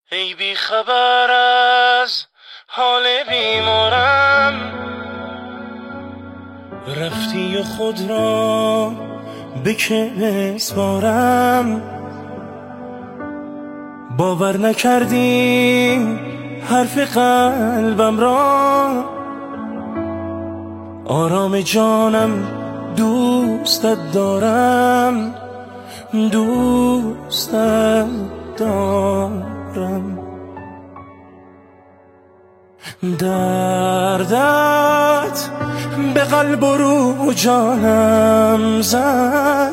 ای بی خبر از حال بیمارم، رفتی و خود را به که بسپارم. باور نکردی حرف قلبم را، آرام جانم دوستت دارم، دوستت دارم. دردت به قلب و رو جانم زد،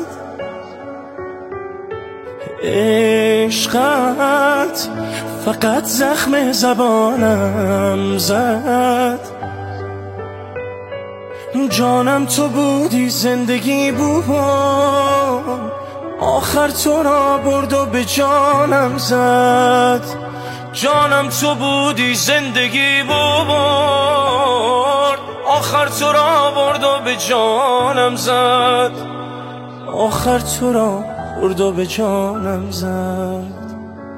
عشقت فقط زخم زبانم زد. جانم تو بودی، زندگی بود، آخر تو را برد و به جانم زد. جانم تو بودی، زندگی بود، آخر تو را برد و به جانم زد. آخر تو را برد و به جانم زد.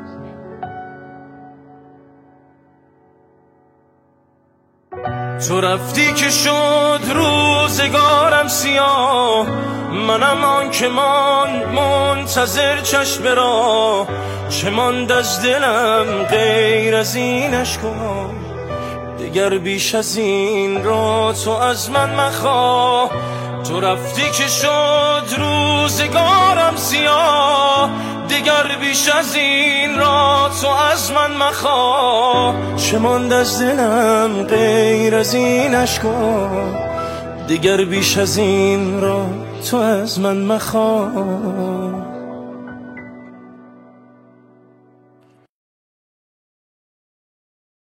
تو رفتی که شد روزگارم سیاه، منم آن که ماند منتظر چشم را. چه ماند از دلم غیر از این اشک‌ها، دیگر بیش از این را تو از من مخواه. تو رفتی که شد روزگارم سیاه، دیگر بیش از این را تو از من مخواه. چه ماند از دلم غیر از این اشک‌ها، دیگر بیش از این را تو از من مخواه.